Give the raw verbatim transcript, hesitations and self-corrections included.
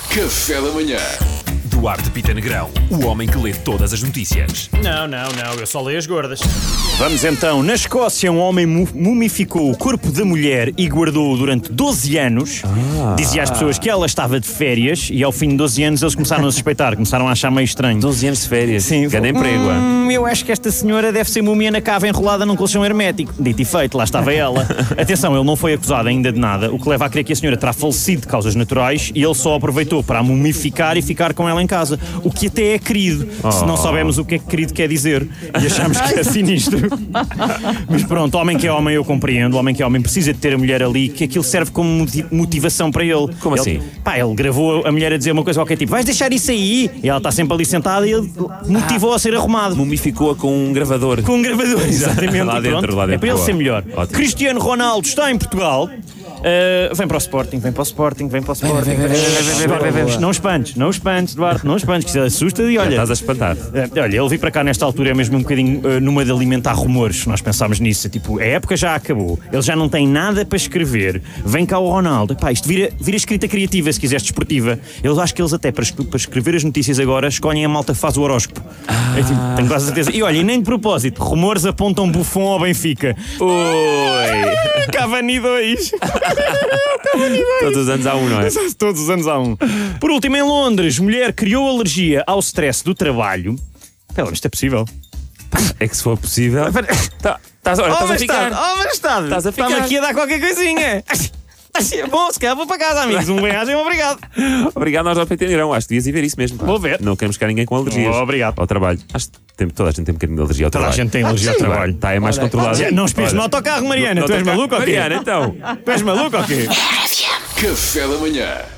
Café da manhã. Duarte Pita Negrão, o homem que lê todas as notícias. Não, não, não, eu só leio as gordas. Vamos então. Na Escócia, um homem mu- mumificou o corpo da mulher e guardou-o durante doze anos. Ah. Dizia às pessoas que ela estava de férias e ao fim de doze anos eles começaram a suspeitar, começaram a achar meio estranho. doze anos de férias. Sim, Grande emprego, é? hum, eu acho que esta senhora deve ser múmia na cava enrolada num colchão hermético. Dito e feito, lá estava ela. Atenção, ele não foi acusado ainda de nada, o que leva a crer que a senhora terá falecido de causas naturais e ele só aproveitou para a mumificar e ficar com ela em casa. O que até é querido, se não soubermos o que é que querido quer dizer e achamos que é sinistro. Mas pronto, homem que é homem eu compreendo, homem que é homem precisa de ter a mulher ali, que aquilo serve como moti- motivação para ele. Como Ele- assim? Pá, ele gravou a mulher a dizer uma coisa qualquer tipo, vais deixar isso aí? E ela está sempre ali sentada e ele motivou a ser arrumado. Mumificou-a com um gravador. Com um gravador, exatamente. Lá e dentro, pronto, lá dentro. É para ele Boa. ser melhor. Ótimo. Cristiano Ronaldo está em Portugal. Uh, vem para o Sporting, vem para o Sporting, vem para o Sporting. Não espantes, não espantes, Duarte, não espantes, que isso assusta e olha. Estás a espantar. Uh, olha, ele vir para cá nesta altura é mesmo um bocadinho uh, numa de alimentar rumores. Nós pensámos nisso, tipo, a época já acabou, ele já não tem nada para escrever. Vem cá o Ronaldo, pá, isto vira, vira escrita criativa, se quiseres desportiva. Eles acho que eles até para, es- para escrever as notícias agora escolhem a malta que faz o horóscopo. É, tipo, tenho quase certeza. E olha, e nem de propósito, rumores apontam Buffon ao Benfica. Oi! Cavani dois. Todos os anos há um, não é? Todos os anos há um. Por último, em Londres, mulher criou alergia ao stress do trabalho. Espera lá, isto é possível? É que se for possível. Tá, estás, olha, Oh, estás a majestade, ficar. oh, majestade. Estás a ficar. Está-me aqui a dar qualquer coisinha. Bom, se calhar vou para casa, amigos. Um bem-ajem, obrigado. Obrigado, nós ao P T Negrão. Acho que devias ir ver isso mesmo. pá. Vou ver. Não queremos ficar ninguém com alergias. Oh, obrigado. Ao trabalho. Acho que tem- toda a gente tem um bocadinho de alergia ao Toda a trabalho. gente tem alergia ao Sim, trabalho. Está, é mais controlado. Não espires no autocarro, Mariana. No Tu és autocarro. maluco ou quê? Mariana, então. Tu és maluco ou quê? Café da manhã.